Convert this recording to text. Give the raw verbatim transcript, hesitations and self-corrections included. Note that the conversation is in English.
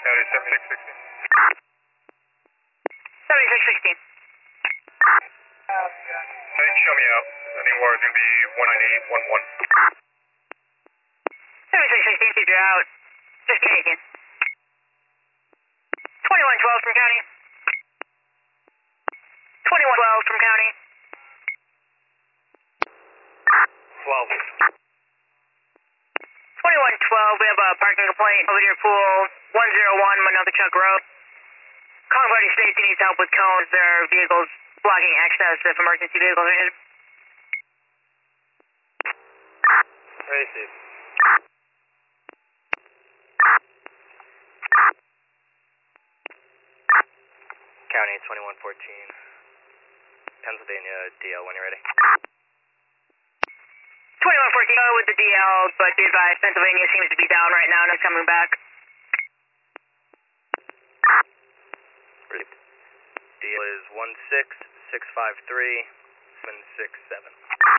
County seventy-six sixteen. seventy-six sixteen. Hey, show me out. Anywhere is going to be one nine eight one one. seventy-six sixteen, teacher out. Just Canadian. twenty-one twelve from county. twenty-one twelve from county. twelve. twenty-one twelve, we have a parking complaint over near pool one oh one Monothichuck Road. Calling Party Safety needs help with cones. There are vehicles blocking access if emergency vehicles are needed. Receive. County twenty-one fourteen. Pennsylvania D L when you're ready. twenty-one fourteen with the D L, but be advised Pennsylvania seems to be down right now and it's coming back. D L is one six six five three seven six seven.